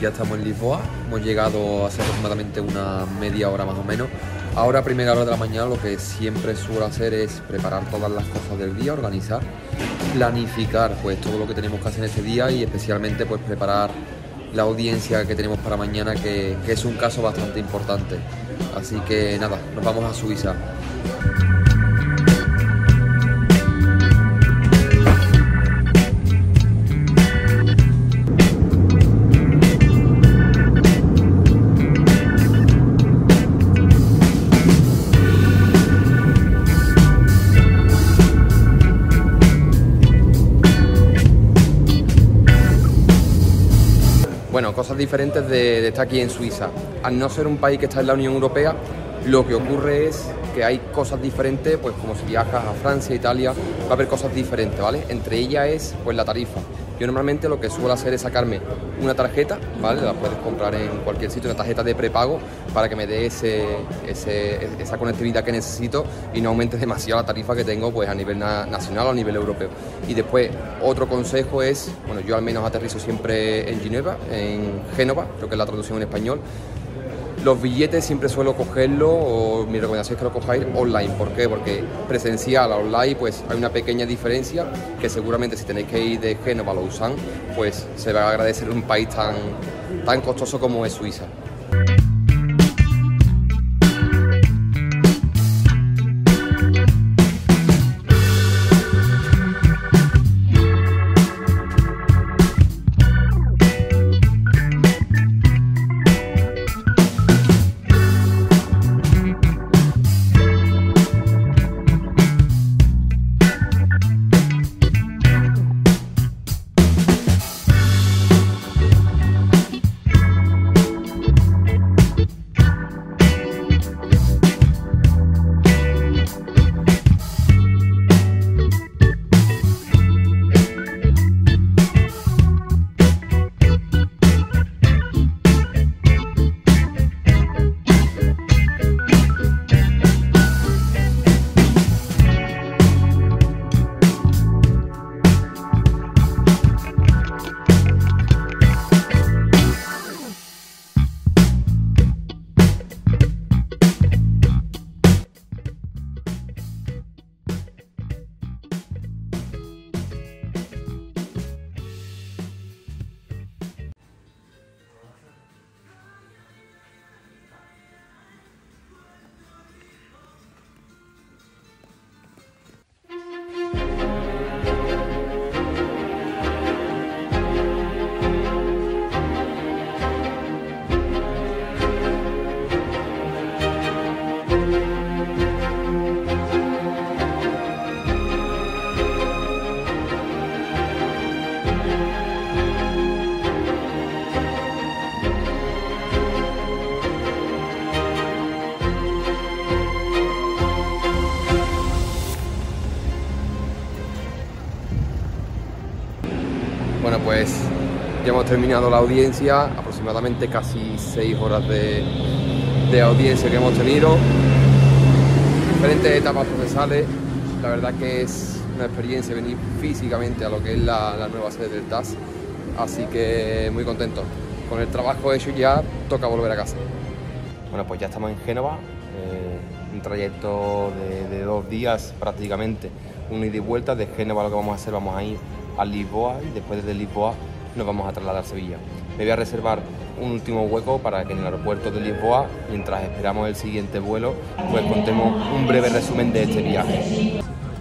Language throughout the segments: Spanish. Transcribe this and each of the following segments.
ya estamos en Lisboa, hemos llegado hace aproximadamente una media hora más o menos. Ahora a primera hora de la mañana lo que siempre suelo hacer es preparar todas las cosas del día, organizar, planificar pues todo lo que tenemos que hacer en este día y especialmente pues preparar la audiencia que tenemos para mañana, que es un caso bastante importante. Así que nada, nos vamos a Suiza. Bueno, cosas diferentes de estar aquí en Suiza. Al no ser un país que está en la Unión Europea, lo que ocurre es que hay cosas diferentes, pues como si viajas a Francia, Italia, va a haber cosas diferentes, ¿vale? Entre ellas es pues la tarifa. Yo normalmente lo que suelo hacer es sacarme una tarjeta, ¿vale? La puedes comprar en cualquier sitio, una tarjeta de prepago para que me dé esa conectividad que necesito y no aumente demasiado la tarifa que tengo pues a nivel nacional o a nivel europeo. Y después otro consejo es, bueno, yo al menos aterrizo siempre en Génova, creo que es la traducción en español. Los billetes siempre suelo cogerlo, o mi recomendación es que lo cojáis online. ¿Por qué? Porque presencial a online pues hay una pequeña diferencia que seguramente si tenéis que ir de Génova a Lausanne pues se va a agradecer un país tan costoso como es Suiza. Bueno, pues ya hemos terminado la audiencia, aproximadamente casi 6 horas de audiencia que hemos tenido, diferentes etapas procesales. La verdad que es una experiencia venir físicamente a lo que es la nueva sede del TAS, así que muy contento. Con el trabajo hecho ya toca volver a casa. Bueno, pues ya estamos en Génova, un trayecto de 2 días prácticamente, un ida y vuelta. De Génova lo que vamos a hacer, vamos a ir a Lisboa y después de Lisboa nos vamos a trasladar a Sevilla. Me voy a reservar un último hueco para que en el aeropuerto de Lisboa, mientras esperamos el siguiente vuelo, pues contemos un breve resumen de este viaje.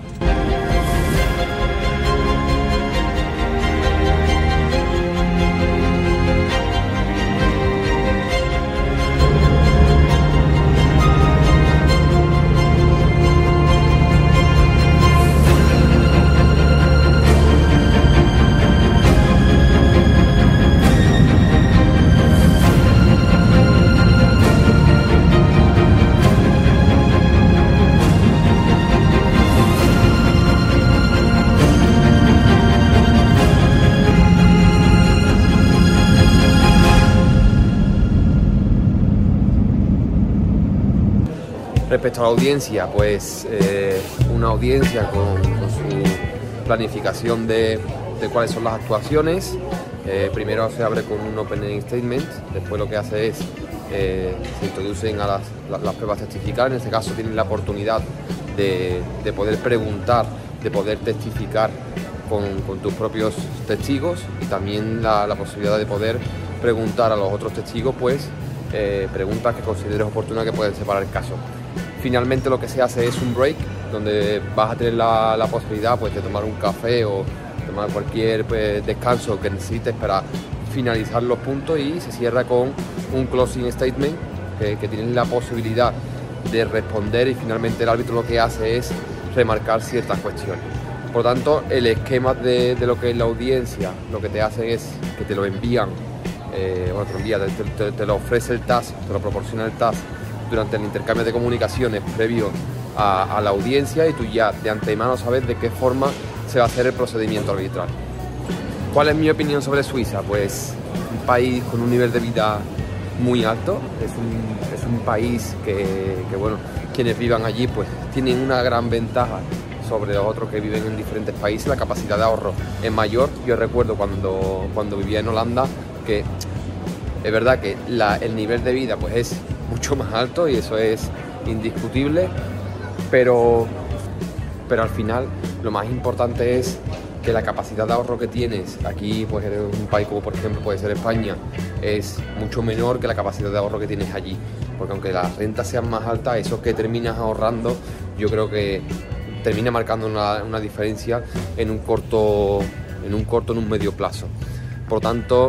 Respecto a la audiencia, pues una audiencia con su planificación de cuáles son las actuaciones, Primero se abre con un opening statement, después lo que hace es se introducen a las pruebas testificales. En este caso tienen la oportunidad de poder preguntar, de poder testificar con tus propios testigos, y también la posibilidad de poder preguntar a los otros testigos pues preguntas que consideres oportunas que pueden separar el caso. Finalmente lo que se hace es un break, donde vas a tener la posibilidad pues de tomar un café o tomar cualquier descanso que necesites para finalizar los puntos, y se cierra con un closing statement que tienes la posibilidad de responder, y finalmente el árbitro lo que hace es remarcar ciertas cuestiones. Por lo tanto, el esquema de lo que es la audiencia, lo que te hace es que te lo envían, te lo ofrece el TAS, te lo proporciona el TAS durante el intercambio de comunicaciones previo a la audiencia, y tú ya de antemano sabes de qué forma se va a hacer el procedimiento arbitral. ¿Cuál es mi opinión sobre Suiza? Pues un país con un nivel de vida muy alto, es un país que bueno, quienes vivan allí pues tienen una gran ventaja sobre los otros que viven en diferentes países. La capacidad de ahorro es mayor. Yo recuerdo cuando vivía en Holanda que es verdad que el nivel de vida pues es mucho más alto, y eso es indiscutible, pero al final lo más importante es que la capacidad de ahorro que tienes aquí, pues en un país como por ejemplo puede ser España, es mucho menor que la capacidad de ahorro que tienes allí, porque aunque las rentas sean más altas, eso que terminas ahorrando yo creo que termina marcando una diferencia en un corto, en un medio plazo. Por lo tanto,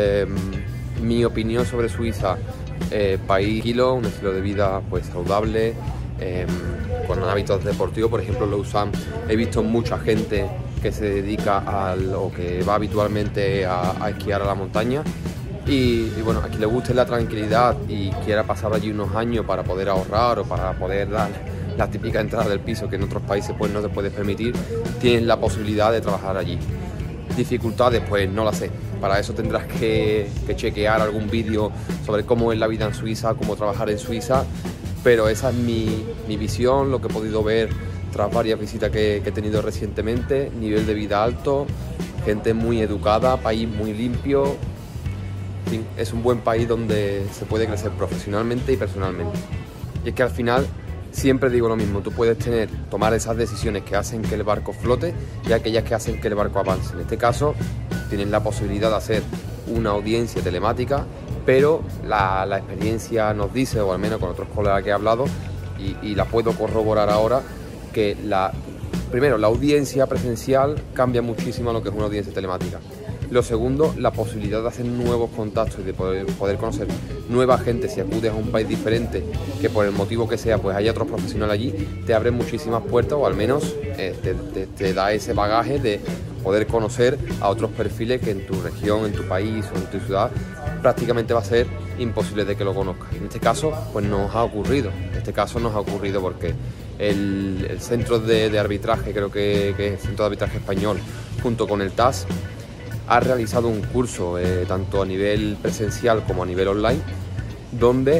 mi opinión sobre Suiza: país tranquilo, un estilo de vida pues saludable, con hábitos deportivos, por ejemplo he visto mucha gente que se dedica o que va habitualmente a esquiar a la montaña, y bueno, a quien le guste la tranquilidad y quiera pasar allí unos años para poder ahorrar o para poder dar la típica entrada del piso que en otros países pues no te puedes permitir, tienes la posibilidad de trabajar allí. Dificultades, pues no las sé. Para eso tendrás que chequear algún vídeo sobre cómo es la vida en Suiza, cómo trabajar en Suiza, pero esa es mi visión, lo que he podido ver tras varias visitas que he tenido recientemente. Nivel de vida alto, gente muy educada, país muy limpio. En fin, es un buen país donde se puede crecer profesionalmente y personalmente. Y es que al final siempre digo lo mismo: tú puedes tomar esas decisiones que hacen que el barco flote y aquellas que hacen que el barco avance. En este caso tienes la posibilidad de hacer una audiencia telemática, pero la experiencia nos dice, o al menos con otros colegas que he hablado, y la puedo corroborar ahora, que primero, la audiencia presencial cambia muchísimo a lo que es una audiencia telemática. Lo segundo, la posibilidad de hacer nuevos contactos y de poder conocer nueva gente si acudes a un país diferente, que por el motivo que sea pues haya otros profesionales allí, te abre muchísimas puertas, o al menos te da ese bagaje de poder conocer a otros perfiles que en tu región, en tu país o en tu ciudad prácticamente va a ser imposible de que lo conozcas. En este caso pues nos ha ocurrido, porque el centro de arbitraje, creo que es el Centro de Arbitraje Español, junto con el TAS, ha realizado un curso tanto a nivel presencial como a nivel online, donde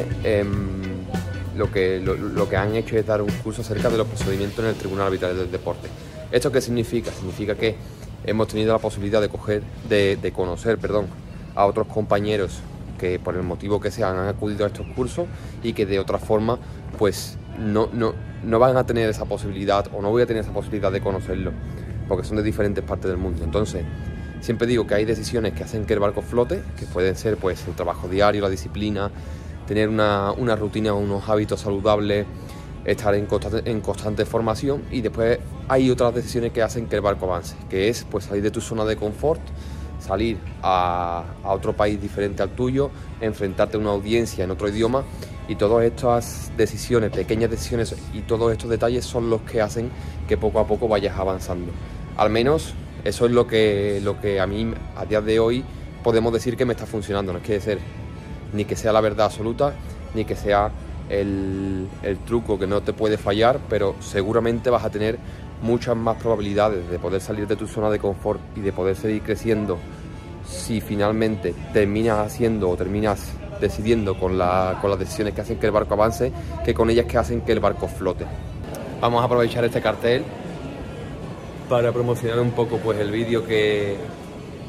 lo que han hecho es dar un curso acerca de los procedimientos en el Tribunal Arbitral del Deporte. ¿Esto qué significa? Significa que hemos tenido la posibilidad de conocer a otros compañeros que por el motivo que sean han acudido a estos cursos, y que de otra forma pues no van a tener esa posibilidad, o no voy a tener esa posibilidad de conocerlo, porque son de diferentes partes del mundo. Entonces siempre digo que hay decisiones que hacen que el barco flote, que pueden ser pues el trabajo diario, la disciplina, tener una rutina, unos hábitos saludables, estar en constante formación, y después hay otras decisiones que hacen que el barco avance, que es pues salir de tu zona de confort, salir a otro país diferente al tuyo, enfrentarte a una audiencia en otro idioma, y todas estas decisiones, pequeñas decisiones, y todos estos detalles son los que hacen que poco a poco vayas avanzando. Al menos eso es lo que a mí a día de hoy podemos decir que me está funcionando. No quiere ser ni que sea la verdad absoluta, ni que sea el truco que no te puede fallar, pero seguramente vas a tener muchas más probabilidades de poder salir de tu zona de confort y de poder seguir creciendo si finalmente terminas haciendo o terminas decidiendo con las decisiones que hacen que el barco avance, que con ellas que hacen que el barco flote. Vamos a aprovechar este cartel para promocionar un poco pues el vídeo que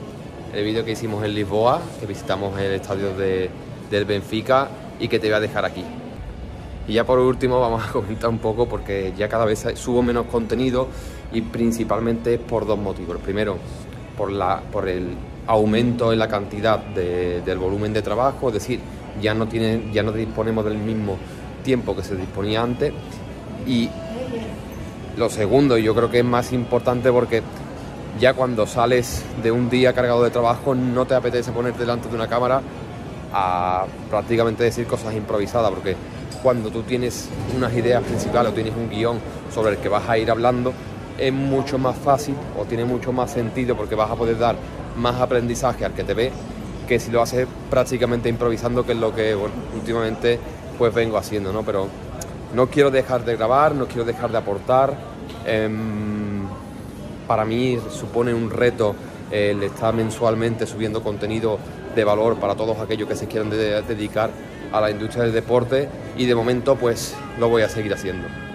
el vídeo que hicimos en Lisboa, que visitamos el estadio del Benfica y que te voy a dejar aquí. Y ya por último vamos a comentar un poco, porque ya cada vez subo menos contenido y principalmente por dos motivos. Primero, por el aumento en la cantidad del volumen de trabajo, es decir, ya no disponemos del mismo tiempo que se disponía antes. Y lo segundo, yo creo que es más importante, porque ya cuando sales de un día cargado de trabajo no te apetece ponerte delante de una cámara a prácticamente decir cosas improvisadas, porque cuando tú tienes unas ideas principales o tienes un guión sobre el que vas a ir hablando, es mucho más fácil o tiene mucho más sentido, porque vas a poder dar más aprendizaje al que te ve que si lo haces prácticamente improvisando, que es lo que últimamente pues vengo haciendo, ¿no? Pero no quiero dejar de grabar, no quiero dejar de aportar. Para mí supone un reto el estar mensualmente subiendo contenido de valor para todos aquellos que se quieran dedicar a la industria del deporte, y de momento pues lo voy a seguir haciendo.